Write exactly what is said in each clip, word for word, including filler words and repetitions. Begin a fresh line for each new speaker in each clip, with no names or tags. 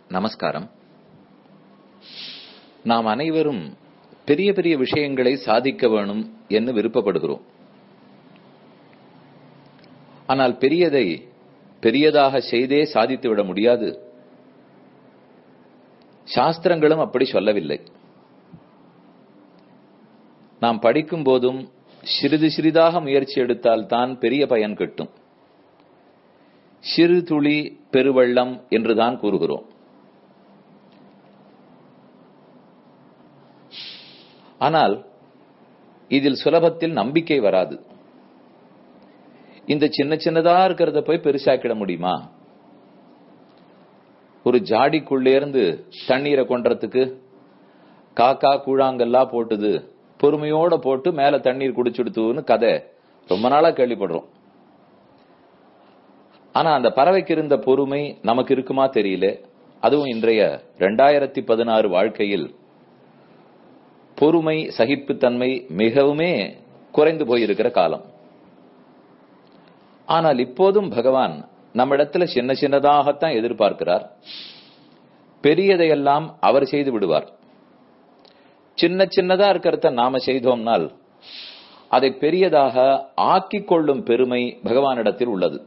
நமஸ்காரம். நாம் அனைவரும் பெரிய பெரிய விஷயங்களை சாதிக்க வேணும் என்று விருப்பப்படுகிறோம். ஆனால் பெரியதை பெரியதாக செய்தே சாதித்துவிட முடியாது. சாஸ்திரங்களும் அப்படி சொல்லவில்லை. நாம் படிக்கும் போதும் சிறிது சிறிதாக முயற்சி எடுத்தால் தான் பெரிய பயன் கிட்டும். சிறு துளி பெருவெள்ளம் என்றுதான் கூறுகிறோம். ஆனால் இதில் சுலபத்தில் நம்பிக்கை வராது. இந்த சின்ன சின்னதா இருக்கிறத போய் பெருசாக்கிட முடியுமா? ஒரு ஜாடிக்குள்ளே இருந்து தண்ணீரை கொண்டறதுக்கு காக்கா கூழாங்கல்லா போட்டுது, பொறுமையோட போட்டு மேல தண்ணீர் குடிச்சுடுத்துன்னு கதை ரொம்ப நாளா கேள்விப்படுறோம். ஆனா அந்த பறவைக்கு இருந்த பொறுமை நமக்கு இருக்குமா தெரியல. அதுவும் இன்றைய இரண்டாயிரத்தி பதினாறு வாழ்க்கையில் பொறுமை சகிப்புத்தன்மை மிகவுமே குறைந்து போயிருக்கிற காலம். ஆனால் இப்போதும் பகவான் நம்மிடத்துல சின்ன சின்னதாகத்தான் எதிர்பார்க்கிறார். பெரியதையெல்லாம் அவர் செய்து விடுவார். சின்ன சின்னதா இருக்கிறத நாம செய்தோம்னால் அதை பெரியதாக ஆக்கிக் கொள்ளும் பெருமை பகவானிடத்தில் உள்ளது.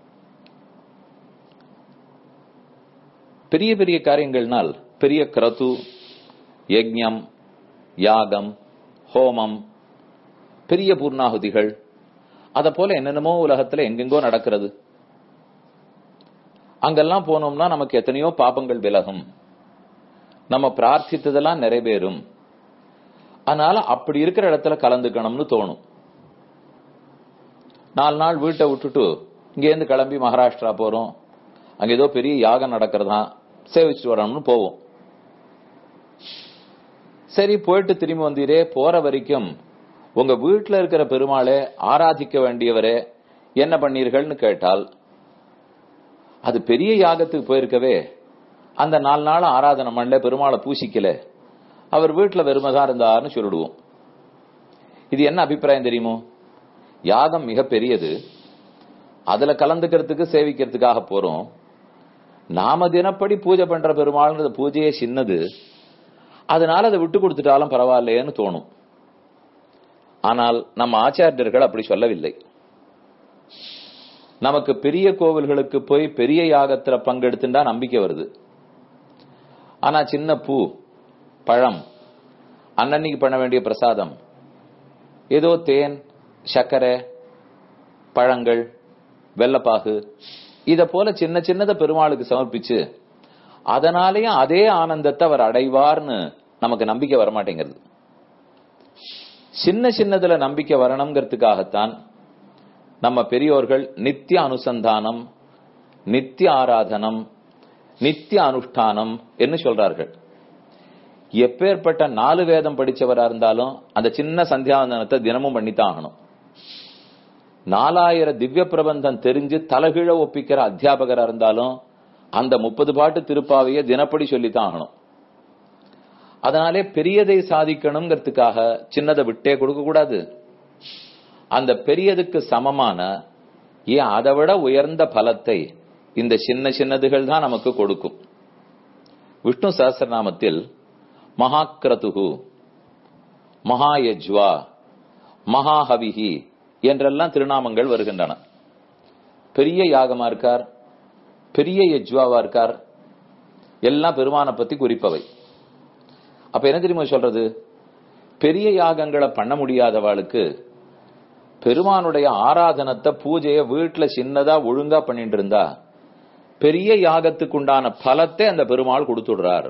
பெரிய பெரிய காரியங்கள்னால் பெரிய கிரது, யஜ்ஞம், யாகம், ஹோமம், பெரிய பூர்ணாகுதிகள், அத போல என்னென்னமோ உலகத்துல எங்கெங்கோ நடக்கிறது. அங்கெல்லாம் போனோம்னா நமக்கு எத்தனையோ பாபங்கள் விலகும், நம்ம பிரார்த்தித்ததெல்லாம் நிறைவேறும். அதனால அப்படி இருக்கிற இடத்துல கலந்துக்கணும்னு தோணும். நாலு நாள் வீட்டை விட்டுட்டு இங்க இருந்து கிளம்பி மகாராஷ்டிரா போறோம், அங்க ஏதோ பெரிய யாகம் நடக்கிறதா, சேவிச்சுட்டு வரணும்னு போவோம். சரி, போயிட்டு திரும்பி வந்தீரே, போற வரைக்கும் உங்க வீட்டுல இருக்கிற பெருமாளை ஆராதிக்க வேண்டியவரே என்ன பண்ணீர்கள்னு கேட்டால், அது பெரிய யாகத்துக்கு போயிருக்கவே அந்த நாலு நாள் ஆராதனை பண்ணல, பெருமாளை பூசிக்கல, அவர் வீட்டுல வெறுமைதான் இருந்தார்னு சொல்லிடுவோம். இது என்ன அபிப்பிராயம் தெரியுமோ? யாகம் மிக பெரியது, அதுல கலந்துக்கிறதுக்கு சேவிக்கிறதுக்காக போறோம். நாம தினப்படி பூஜை பண்ற பெருமாள்ன்ற பூஜையே சின்னது, அதனால அதை விட்டு கொடுத்துட்டாலும் பரவாயில்லையேன்னு தோணும். ஆனால் நம்ம ஆச்சாரியர்கள் அப்படி சொல்லவில்லை. நமக்கு பெரிய கோவில்களுக்கு போய் பெரிய யாகத்துல பங்கெடுத்துட்டா நம்பிக்கை வருது. ஆனா சின்ன பூ, பழம், அன்னன்னைக்கு பண்ண வேண்டிய பிரசாதம், ஏதோ தேன், சர்க்கரை, பழங்கள், வெள்ளப்பாகு, இத போல சின்ன சின்னத பெருமாளுக்கு சமர்ப்பிச்சு அதனாலேயும் அதே ஆனந்தத்தை அவர் அடைவார்னு நமக்கு நம்பிக்கை வரமாட்டேங்கிறது. சின்ன சின்னதுல நம்பிக்கை வரணுங்கிறதுக்காகத்தான் நம்ம பெரியோர்கள் நித்திய அனுசந்தானம், நித்திய ஆராதனம், நித்திய அனுஷ்டானம் என்று சொல்றார்கள். எப்பேற்பட்ட நாலு வேதம் படிச்சவரா இருந்தாலும் அந்த சின்ன சந்தியாவந்தனத்தை தினமும் பண்ணித்தான் ஆகணும். நாலாயிரம் திவ்ய பிரபந்தம் தெரிஞ்சு தலகீழ ஒப்பிக்கிற அத்தியாபகரா இருந்தாலும் அந்த முப்பது பாட்டு திருப்பாவைய தினப்படி சொல்லித்தான் ஆகணும். அதனாலே பெரியதை சாதிக்கணுங்கிறதுக்காக சின்னதை விட்டே கொடுக்க கூடாது. அந்த பெரியதுக்கு சமமான, ஏன் அதை விட உயர்ந்த பலத்தை இந்த சின்ன சின்னதுகள் தான் நமக்கு கொடுக்கும். விஷ்ணு சஹஸ்ரநாமத்தில் மகாக்ரதுகு, மகாயஜ்வா, மகாஹவிஹி என்றெல்லாம் திருநாமங்கள் வருகின்றன. பெரிய யாகமா இருக்கார், பெரிய யஜ்வாவா இருக்கார், எல்லாம் பெருமானை பத்தி குறிப்பவை. அப்ப என்ன தெரியுமா சொல்றது? பெரிய யாகங்களை பண்ண முடியாதவாளுக்கு பெருமானுடைய ஆராதனத்தை, பூஜைய வீட்டுல சின்னதா ஒழுங்கா பண்ணிட்டு இருந்தா பெரிய யாகத்துக்கு உண்டான பலத்தை அந்த பெருமாள் கொடுத்துடுறார்.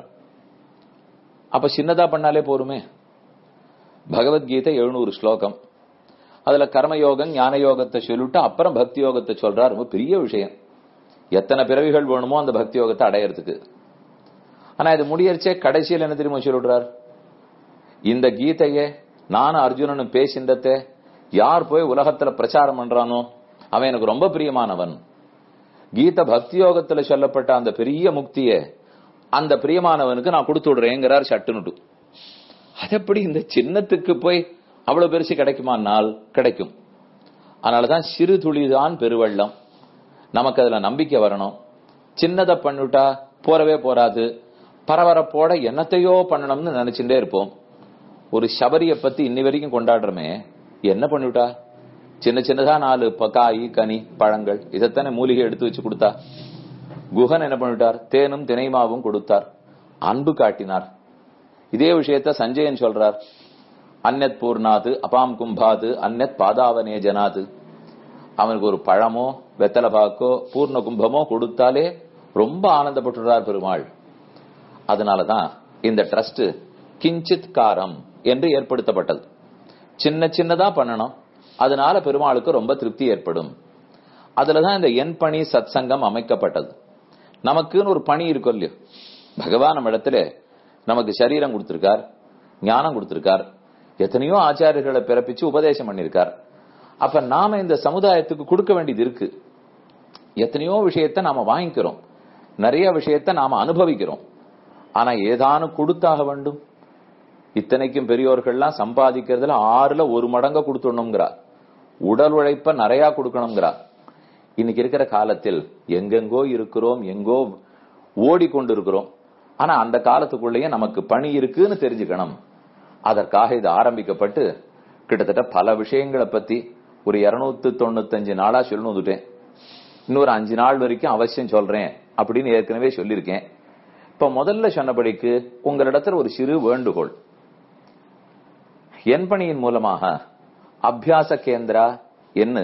அப்ப சின்னதா பண்ணாலே போருமே. பகவத்கீதை எழுநூறு ஸ்லோகம், அதுல கர்மயோகம் ஞான யோகத்தை சொல்லிட்டு அப்புறம் பக்தி யோகத்தை சொல்றார். ரொம்ப பெரிய விஷயம். எத்தனை பிறவிகள் வேணுமோ அந்த பக்தி யோகத்தை அடையறதுக்கு. ஆனா இது முடியறச்சே கடைசியில் என்ன தெரியுமா சொல்றார்? இந்த கீதையே நானும் அர்ஜுனனும் பேசின்றத யார் போய் உலகத்துல பிரச்சாரம் பண்றானோ அவன் எனக்கு ரொம்ப பிரியமானவன். கீத பக்தி யோகத்துல சொல்லப்பட்ட அந்த பெரிய முக்திய அந்த பிரியமானவனுக்கு நான் கொடுத்து விடுறேங்கிறார் சட்டுனுட்டு. அது எப்படி இந்த சின்னத்துக்கு போய் அவ்வளவு பெருசு கிடைக்குமானால் கிடைக்கும். அதனாலதான் சிறு துளிதான் பெருவெள்ளம். நமக்கு அதுல நம்பிக்கை வரணும். சின்னதை பண்ணிட்டா போறவே போறாது. பரபரப்போட என்னத்தையோ பண்ணணும்னு நினைச்சுட்டே இருப்போம். ஒரு சபரிய பத்தி இன்னி வரைக்கும் கொண்டாடுறமே, என்ன பண்ணிவிட்டா? சின்ன சின்னதா நாலு காய் கனி பழங்கள் இதைத்தானே மூலிகை எடுத்து வச்சு கொடுத்தா. குஹன் என்ன பண்ணிட்டார்? தேனும் தினைமாவும் கொடுத்தார், அன்பு காட்டினார். இதே விஷயத்த சஞ்சயன் சொல்றார், அந்நத் பூர்ணாது அபாம் கும்பாது அந்நத் பாதாவனே ஜனாது. அவனுக்கு ஒரு பழமோ வெத்தலை பாக்கோ பூர்ண கும்பமோ கொடுத்தாலே ரொம்ப ஆனந்தப்பட்டுறார் பெருமாள். அதனாலதான் இந்த ட்ரஸ்ட் கிஞ்சித் காரம் என்று ஏற்படுத்தப்பட்டது. சின்ன சின்னதா பண்ணணும், அதனால பெருமாளுக்கு ரொம்ப திருப்தி ஏற்படும். அதுலதான் இந்த என் பணி சத் சங்கம் அமைக்கப்பட்டது. நமக்குன்னு ஒரு பணி இருக்கும் இல்லையோ, பகவான் நம்ம இடத்துல நமக்கு சரீரம் கொடுத்திருக்கார், ஞானம் கொடுத்திருக்கார், எத்தனையோ ஆச்சாரியர்களை பிறப்பிச்சு உபதேசம் பண்ணிருக்கார். அப்ப நாம இந்த சமுதாயத்துக்கு கொடுக்க வேண்டியது இருக்கு. எத்தனையோ விஷயத்த நாம வாங்கிக்கிறோம், நிறைய விஷயத்த நாம அனுபவிக்கிறோம். ஆனா ஏதானும் கொடுத்தாக வேண்டும். இத்தனைக்கும் பெரியோர்கள்லாம் சம்பாதிக்கிறதுல ஆறுல ஒரு மடங்க கொடுத்துடணுங்கிறார். உடல் உழைப்ப நிறைய கொடுக்கணுங்கிறார். இன்னைக்கு இருக்கிற காலத்தில் எங்கெங்கோ இருக்கிறோம், எங்கோ ஓடிக்கொண்டு இருக்கிறோம். ஆனா அந்த காலத்துக்குள்ளேயே நமக்கு பணி இருக்குன்னு தெரிஞ்சுக்கணும். அதற்காக இது ஆரம்பிக்கப்பட்டு கிட்டத்தட்ட பல விஷயங்களை பத்தி ஒரு இருநூத்தி தொண்ணூத்தி அஞ்சு நாளா சொல்லணும் வந்துட்டேன். இன்னொரு அஞ்சு நாள் வரைக்கும் அவசியம் சொல்றேன் அப்படின்னு ஏற்கனவே சொல்லியிருக்கேன். இப்ப முதல்ல சொன்னபடிக்கு உங்களிடத்துல ஒரு சிறு வேண்டுகோள். என் பணியின் மூலமாக அபியாச கேந்திரா என்ன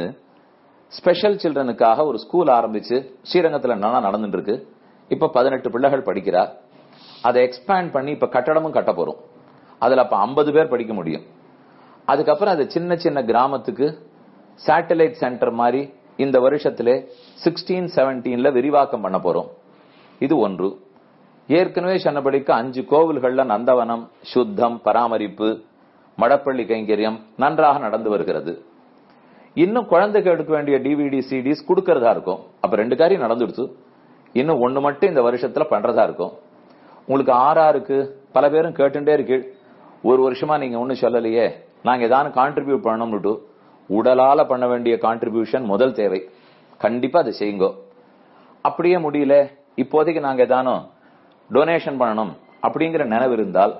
ஸ்பெஷல் சில்ட்ரனுக்காக ஒரு ஸ்கூல் ஆரம்பிச்சு ஸ்ரீரங்கத்துல என்னன்னா நடந்துட்டு இருக்கு. இப்ப பதினெட்டு பிள்ளைகள் படிக்கிறா. அதை எக்ஸ்பேண்ட் பண்ணி இப்ப கட்டடமும் கட்ட போறோம். அதுல அப்ப ஐம்பது பேர் படிக்க முடியும். அதுக்கப்புறம் அது சின்ன சின்ன கிராமத்துக்கு சேட்டலைட் சென்டர் மாதிரி இந்த வருஷத்திலே சிக்ஸ்டீன் செவன்டீன்ல விரிவாக்கம் பண்ண போறோம். இது ஒன்று. ஏற்கனவே சொன்னபடிக்கு அஞ்சு கோவில்கள்ல நந்தவனம், சுத்தம், பராமரிப்பு, மடப்பள்ளி கைங்கரியம் நன்றாக நடந்து வருகிறது. இன்னும் குழந்தைக்கு எடுக்க வேண்டிய டிவிடி சிடிஸ் கொடுக்கறதா இருக்கும். அப்ப ரெண்டு காரியம் நடந்துடுச்சு. இன்னும் ஒண்ணு மட்டும் இந்த வருஷத்துல பண்றதா இருக்கும். உங்களுக்கு ஆறாருக்கு பல பேரும் கேட்டுட்டே இருக்கு, ஒரு வருஷமா நீங்க ஒண்ணு சொல்லலையே, நாங்க ஏதாவது கான்ட்ரிபியூட் பண்ணணும்னு. உடலால பண்ண வேண்டிய கான்ட்ரிபியூஷன் முதல் தேவை. கண்டிப்பா அதை செய்யுங்க. அப்படியே முடியல, இப்போதைக்கு நாங்க ஏதானும் டொனேஷன் பண்ணணும் அப்படிங்கிற நினைவு இருந்தால்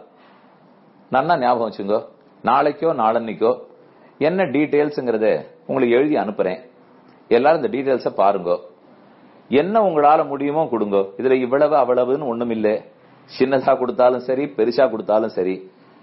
நல்லா ஞாபகம் வச்சுங்க. நாளைக்கோ நாளன்னைக்கோ என்ன டீடைல்ஸ்ங்கிறத உங்களுக்கு எழுதி அனுப்புறேன். எல்லாரும் இந்த டீடைல்ஸ பாருங்க. என்ன உங்களால முடியுமோ கொடுங்க. இதுல இவ்வளவு அவ்வளவுன்னு ஒண்ணும் இல்லை. சின்னதா கொடுத்தாலும் சரி, பெருசா கொடுத்தாலும் சரி.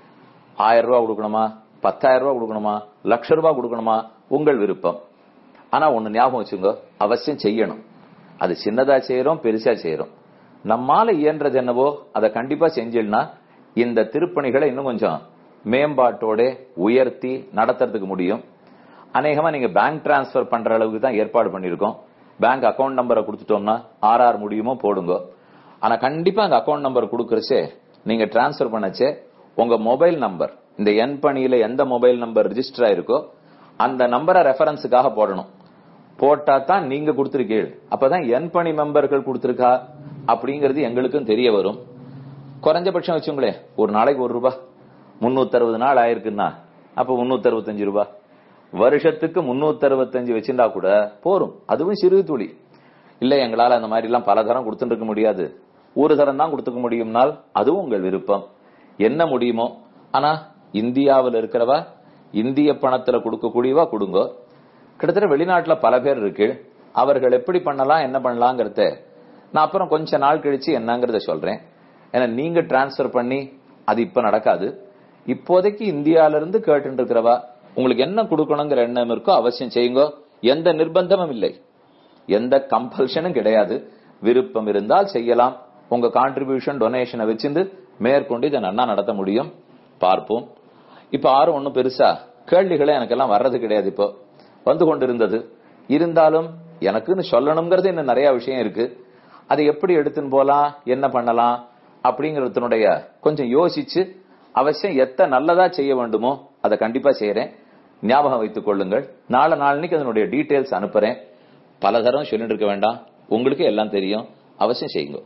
ஆயிரம் ரூபாய் கொடுக்கணுமா, பத்தாயிரம் ரூபாய் கொடுக்கணுமா, லட்ச ரூபாய் கொடுக்கணுமா, உங்கள் விருப்பம். ஆனா ஒண்ணு ஞாபகம் வச்சுங்க, அவசியம் செய்யணும். அது சின்னதா செய்யறோம், பெருசா செய்யறோம், நம்மால இயன்றது என்னவோ அதை கண்டிப்பா செஞ்சிடனா இந்த திருப்பணிகளை இன்னும் கொஞ்சம் மேம்பாட்டோட உயர்த்தி நடத்துறதுக்கு முடியும். அநேகமா நீங்க பேங்க் டிரான்ஸ்பர் பண்ற அளவுக்கு தான் ஏற்பாடு பண்ணிருக்கோம். பேங்க் அக்கௌண்ட் நம்பரை கொடுத்துட்டோம்னா ஆர் ஆர் முடியுமோ போடுங்க. ஆனா கண்டிப்பா அந்த அக்கௌண்ட் நம்பர் கொடுக்கறச்சே நீங்க டிரான்ஸ்பர் பண்ணச்சே உங்க மொபைல் நம்பர், இந்த என் பணியில எந்த மொபைல் நம்பர் ரிஜிஸ்டர் ஆயிருக்கோ அந்த நம்பரை ரெஃபரன்ஸுக்காக போடணும். போட்டா தான் நீங்க கொடுத்திருக்கீள். அப்பதான் என் பணி மெம்பர்கள் கொடுத்திருக்கா அப்படிங்கிறது எங்களுக்கும் தெரிய வரும். குறைஞ்சபட்சம் வச்சுங்களேன், ஒரு நாளைக்கு ஒரு ரூபாய், முன்னூத்தி அறுபது நாள் ஆயிருக்குன்னா அப்ப முன்னூத்தி அறுபத்தஞ்சு ரூபாய், வருஷத்துக்கு முன்னூத்தி அறுபத்தஞ்சு வச்சிருந்தா கூட போரும். அதுவும் சிறு துளி இல்ல. எங்களால அந்த மாதிரி எல்லாம் பல தரம் கொடுத்துட்டு இருக்க முடியாது, ஒரு தரம் தான் கொடுத்துக்க முடியும்னால் அதுவும் உங்கள் விருப்பம். என்ன முடியுமோ. ஆனா இந்தியாவில் இருக்கிறவா இந்திய பணத்துல கொடுக்கக்கூடியவா கொடுங்க. கிட்டத்தட்ட வெளிநாட்டுல பல பேர் இருக்கு. அவர்கள் எப்படி பண்ணலாம், என்ன பண்ணலாங்கிறத நான் அப்புறம் கொஞ்ச நாள் கழிச்சு என்னங்கறத சொல்றேன். ஏன்னா நீங்க டிரான்ஸ்பர் பண்ணி அது இப்ப நடக்காது. இப்போதைக்கு இந்தியால இருந்து கேட்டு இருக்கிறவா உங்களுக்கு என்ன கொடுக்கணுங்கிற எண்ணம் இருக்கோ அவசியம் செய்யுங்க. எந்த நிர்பந்தமும் இல்லை, எந்த கம்பல்ஷனும் கிடையாது. விருப்பம் இருந்தால் செய்யலாம். உங்க கான்ட்ரிபியூஷன் டொனேஷனை வச்சிருந்து மேற்கொண்டு இதை நன்னா நடத்த முடியும். பார்ப்போம். இப்ப ஆறும் ஒண்ணும் பெருசா கேள்விகளே எனக்கெல்லாம் வர்றது கிடையாது. இப்போ வந்து கொண்டிருந்தது. இருந்தாலும் எனக்குன்னு சொல்லணுங்கிறது இன்னும் நிறைய விஷயம் இருக்கு. அதை எப்படி எடுத்துன்னு போலாம், என்ன பண்ணலாம் அப்படிங்கறதுனுடைய கொஞ்சம் யோசிச்சு அவசியம் எத்த நல்லதா செய்ய வேண்டுமோ அதை கண்டிப்பா செய்யறேன். ஞாபகம் வைத்துக் கொள்ளுங்கள். நாளை நாளைக்கு அதனுடைய டீடைல்ஸ் அனுப்புறேன். பலதரம் சொல்லிட்டு இருக்க வேண்டாம், உங்களுக்கு எல்லாம் தெரியும். அவசியம் செய்யுங்க.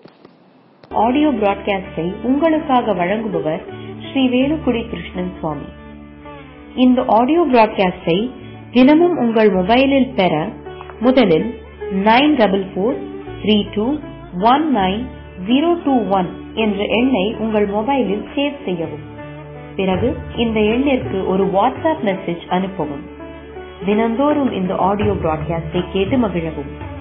ஆடியோ பிராட்காஸ்டை உங்களுக்காக வழங்குபவர் ஸ்ரீ வேலுக்குடி கிருஷ்ணன் சுவாமி. இந்த ஆடியோ பிராட்காஸ்டை தினமும் உங்கள் மொபைலில் பெற முதலில் nine double four three two one nine zero two one என்ற எண்ணை உங்கள் மொபைலில் சேவ் செய்யவும். பிறகு இந்த எண்ணிற்கு ஒரு வாட்ஸ்அப் மெசேஜ் அனுப்பவும். தினந்தோறும் இந்த ஆடியோ பிராட்காஸ்டை கேட்டு மகிழவும்.